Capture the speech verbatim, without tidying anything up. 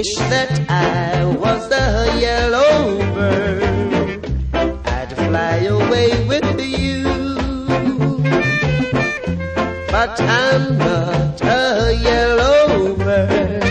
Wish that I was the yellow bird, I'd fly away with you. But I'm not a yellow bird,